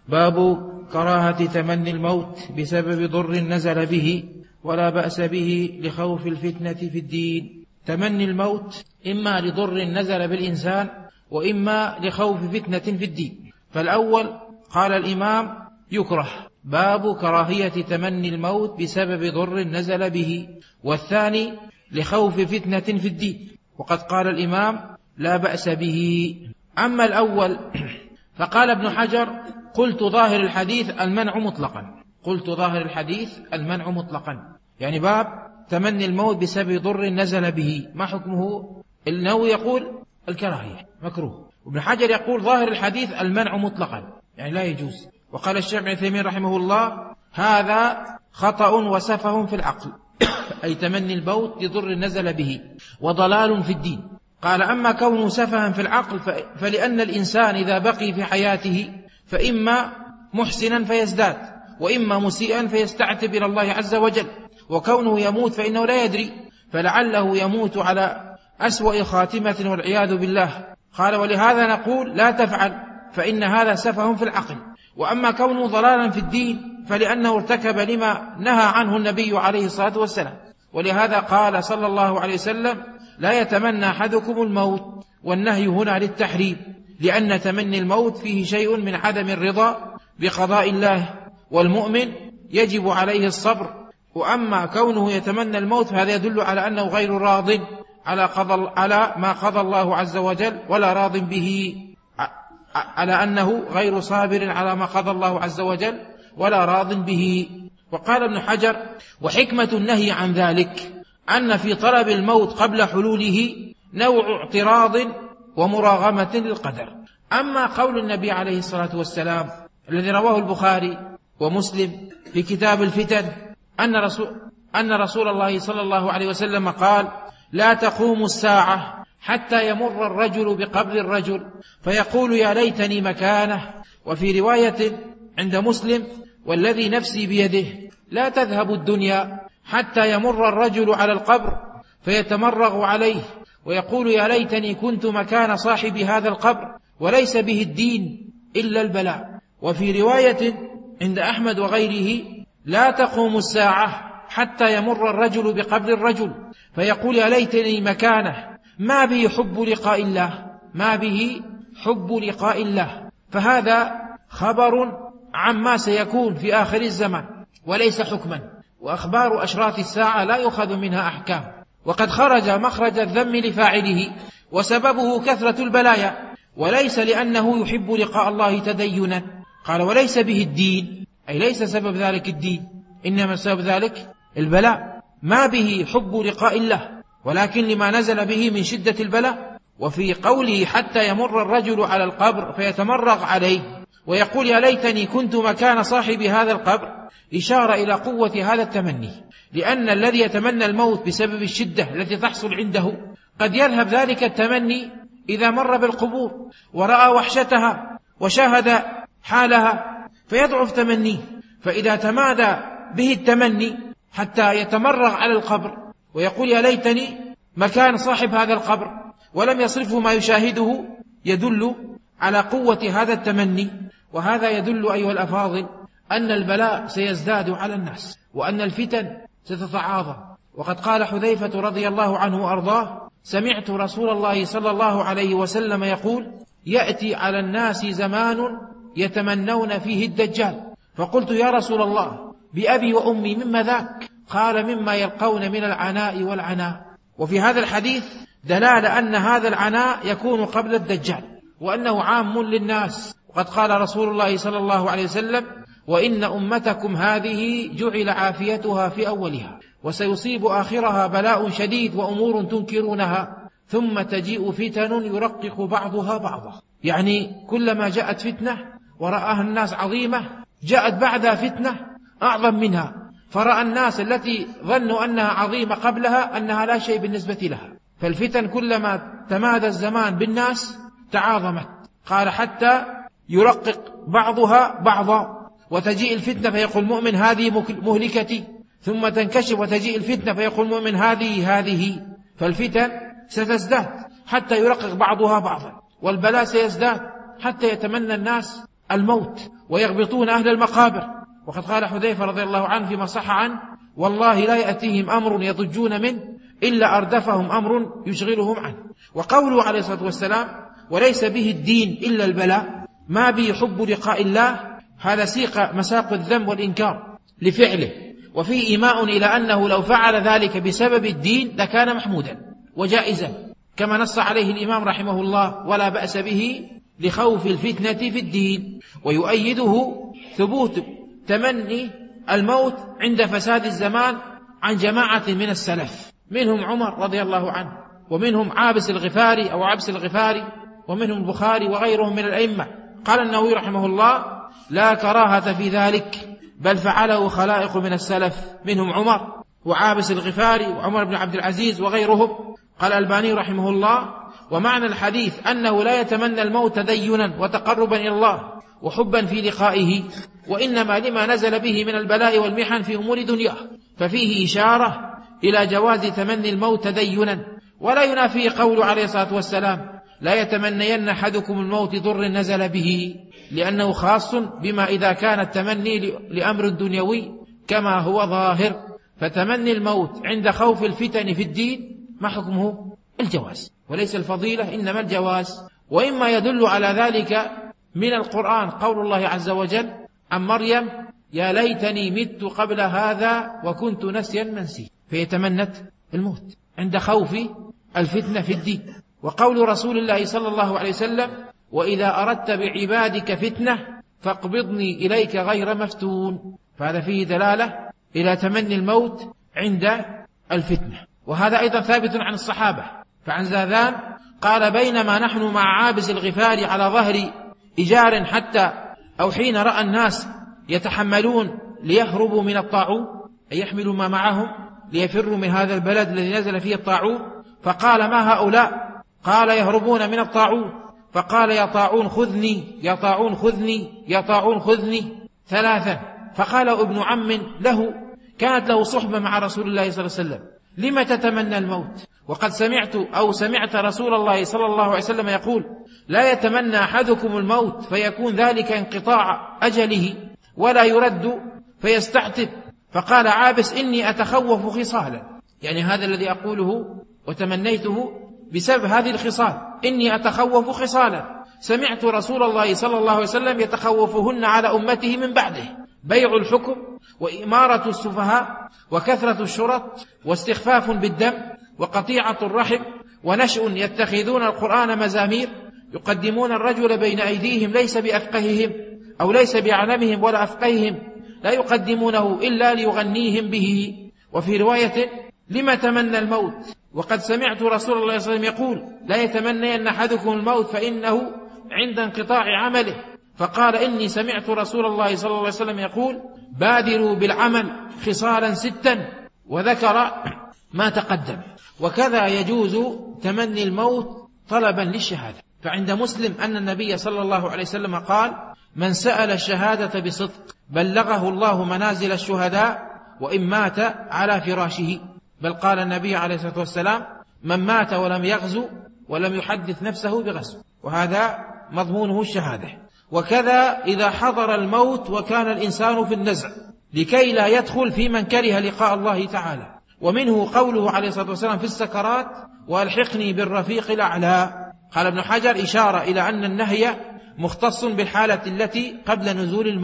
باب كراهة تمني الموت بسبب ضر نزل به ولا بأس به لخوف الفتنة في الدين. تمني الموت إما لضر نزل بالإنسان وإما لخوف فتنة في الدين. فالأول قال الإمام يكره، باب كراهية تمني الموت بسبب ضر نزل به، والثاني لخوف فتنة في الدين، وقد قال الإمام لا بأس به. أما الأول فقال ابن حجر قلت ظاهر الحديث المنع مطلقا، قلت ظاهر الحديث المنع مطلقا، يعني باب تمني الموت بسبب ضر نزل به ما حكمه؟ النووي يقول الكراهية مكروه، وابن حجر يقول ظاهر الحديث المنع مطلقا يعني لا يجوز. وقال الشيخ ابن عثيمين رحمه الله هذا خطأ وسفه في العقل أي تمني الموت لضر نزل به وضلال في الدين. قال أما كونه سفها في العقل فلأن الإنسان إذا بقي في حياته فإما محسنا فيزداد وإما مسيئا فيستعتب إلى الله عز وجل، وكونه يموت فإنه لا يدري، فلعله يموت على أسوأ خاتمة والعياذ بالله. قال ولهذا نقول لا تفعل فإن هذا سفه في العقل. وأما كونه ضلالا في الدين فلأنه ارتكب لما نهى عنه النبي عليه الصلاة والسلام، ولهذا قال صلى الله عليه وسلم لا يتمنى أحدكم الموت، والنهي هنا للتحريم، لأن تمني الموت فيه شيء من عدم الرضا بقضاء الله، والمؤمن يجب عليه الصبر. وأما كونه يتمنى الموت فهذا يدل على أنه غير راض على ما قضى الله عز وجل، ولا راض به، على أنه غير صابر على ما قضى الله عز وجل ولا راض به. وقال ابن حجر وحكمة النهي عن ذلك أن في طلب الموت قبل حلوله نوع اعتراض ومراغمة للقدر. أما قول النبي عليه الصلاة والسلام الذي رواه البخاري ومسلم في كتاب الفتن أن رسول الله صلى الله عليه وسلم قال لا تقوم الساعة حتى يمر الرجل بقبر الرجل فيقول يا ليتني مكانه. وفي رواية عند مسلم والذي نفسي بيده لا تذهب الدنيا حتى يمر الرجل على القبر فيتمرغ عليه ويقول يا ليتني كنت مكان صاحب هذا القبر وليس به الدين إلا البلاء. وفي رواية عند أحمد وغيره لا تقوم الساعة حتى يمر الرجل بقبر الرجل فيقول يا ليتني مكانه، ما به حب لقاء الله، ما به حب لقاء الله. فهذا خبر عما سيكون في آخر الزمان وليس حكما، وأخبار أشراط الساعة لا يؤخذ منها أحكام، وقد خرج مخرج الذم لفاعله، وسببه كثرة البلايا، وليس لأنه يحب لقاء الله تدينا. قال وليس به الدين، أي ليس سبب ذلك الدين، إنما سبب ذلك البلاء، ما به حب لقاء الله، ولكن لما نزل به من شدة البلاء. وفي قوله حتى يمر الرجل على القبر فيتمرغ عليه ويقول يا ليتني كنت مكان صاحب هذا القبر إشارة إلى قوة هذا التمني، لأن الذي يتمنى الموت بسبب الشدة التي تحصل عنده قد يذهب ذلك التمني إذا مر بالقبور ورأى وحشتها وشاهد حالها فيضعف تمنيه، فإذا تمادى به التمني حتى يتمرغ على القبر ويقول يا ليتني مكان صاحب هذا القبر ولم يصرفه ما يشاهده، يدل على قوة هذا التمني. وهذا يدل أيها الأفاضل أن البلاء سيزداد على الناس، وأن الفتن ستتعاظم. وقد قال حذيفة رضي الله عنه وأرضاه سمعت رسول الله صلى الله عليه وسلم يقول يأتي على الناس زمان يتمنون فيه الدجال، فقلت يا رسول الله بأبي وأمي مما ذاك؟ قال مما يلقون من العناء والعناء. وفي هذا الحديث دلالة أن هذا العناء يكون قبل الدجال، وأنه عام للناس. وقد قال رسول الله صلى الله عليه وسلم وإن أمتكم هذه جعل عافيتها في أولها وسيصيب آخرها بلاء شديد وأمور تنكرونها ثم تجيء فتن يرقق بعضها بعضا. يعني كلما جاءت فتنة ورآها الناس عظيمة جاءت بعدها فتنة أعظم منها، فرأى الناس التي ظنوا أنها عظيمة قبلها أنها لا شيء بالنسبة لها. فالفتن كلما تمادى الزمان بالناس تعاظمت. قال حتى يرقق بعضها بعضا، وتجيء الفتنة فيقول المؤمن هذه مهلكتي، ثم تنكشف وتجيء الفتنة فيقول المؤمن هذه. فالفتن ستزداد حتى يرقق بعضها بعضا، والبلاء سيزداد حتى يتمنى الناس الموت ويغبطون أهل المقابر. وقد قال حذيفة رضي الله عنه فيما صح عنه: والله لا يأتيهم أمر يضجون منه إلا أردفهم أمر يشغلهم عنه. وقوله عليه الصلاة والسلام: وليس به الدين إلا البلاء، ما به حب لقاء الله، هذا مساق الذنب والإنكار لفعله، وفيه إيماء إلى أنه لو فعل ذلك بسبب الدين لكان محمودا وجائزا، كما نص عليه الإمام رحمه الله: ولا بأس به لخوف الفتنة في الدين. ويؤيده ثبوت تمني الموت عند فساد الزمان عن جماعة من السلف، منهم عمر رضي الله عنه، ومنهم عابس الغفاري أو عبس الغفاري، ومنهم البخاري وغيرهم من الأئمة. قال النووي رحمه الله: لا كراهة في ذلك، بل فعله خلائق من السلف، منهم عمر وعابس الغفاري وعمر بن عبد العزيز وغيرهم. قال الألباني رحمه الله: ومعنى الحديث أنه لا يتمنى الموت تدينا وتقربا إلى الله وحبا في لقائه، وإنما لما نزل به من البلاء والمحن في أمور دنياه، ففيه إشارة إلى جواز تمني الموت تدينا. ولا ينافي قول عليه الصلاة والسلام: لا يتمنين أحدكم الموت ضر نزل به، لأنه خاص بما إذا كان التمني لأمر دنيوي كما هو ظاهر. فتمني الموت عند خوف الفتن في الدين ما حكمه؟ الجواز، وليس الفضيلة، إنما الجواز. وإما يدل على ذلك من القرآن قول الله عز وجل عن مريم: يا ليتني مت قبل هذا وكنت نسيا منسيا، فيتمنت الموت عند خوف الفتنة في الدين. وقول رسول الله صلى الله عليه وسلم: وإذا أردت بعبادك فتنة فاقبضني إليك غير مفتون. فهذا فيه دلالة إلى تمني الموت عند الفتنة. وهذا أيضا ثابت عن الصحابة. فعن زاذان قال: بينما نحن مع عابس الغفار على ظهر إجار حتى أو حين رأى الناس يتحملون ليهربوا من الطاعون، أي يحملوا ما معهم ليفروا من هذا البلد الذي نزل فيه الطاعون، فقال: ما هؤلاء؟ قال: يهربون من الطاعون. فقال: يا طاعون خذني، يا طاعون خذني، يا طاعون خذني، ثلاثا. فقال ابن عم له كانت له صحبة مع رسول الله صلى الله عليه وسلم: لم تتمنى الموت؟ وقد سمعت رسول الله صلى الله عليه وسلم يقول: لا يتمنى أحدكم الموت فيكون ذلك انقطاع أجله ولا يرد فيستعتب. فقال عابس: إني أتخوف خصالا، يعني هذا الذي أقوله وتمنيته بسبب هذه الخصال، إني أتخوف خصالا سمعت رسول الله صلى الله عليه وسلم يتخوفهن على أمته من بعده: بيع الحكم، وإمارة السفهاء، وكثرة الشرط، واستخفاف بالدم، وقطيعة الرحم، ونشء يتخذون القرآن مزامير، يقدمون الرجل بين أيديهم ليس بأفقههم أو ليس بأعلمهم ولا أفقههم، لا يقدمونه إلا ليغنيهم به. وفي رواية: لما تمنى الموت؟ وقد سمعت رسول الله صلى الله عليه وسلم يقول: لا يتمنى أن أحدكم الموت فإنه عند انقطاع عمله. فقال: إني سمعت رسول الله صلى الله عليه وسلم يقول: بادروا بالعمل خصالا 6، وذكر ما تقدم. وكذا يجوز تمني الموت طلبا للشهادة. فعند مسلم أن النبي صلى الله عليه وسلم قال: من سأل الشهادة بصدق بلغه الله منازل الشهداء وإن مات على فراشه. بل قال النبي عليه الصلاة والسلام: من مات ولم يغزو ولم يحدث نفسه بغزو، وهذا مضمونه الشهادة. وكذا إذا حضر الموت وكان الإنسان في النزع لكي لا يدخل في من كره لقاء الله تعالى. ومنه قوله عليه الصلاة والسلام في السكرات: وألحقني بالرفيق الأعلى. قال ابن حجر: إشارة إلى أن النهي مختص بالحالة التي قبل نزول الموت.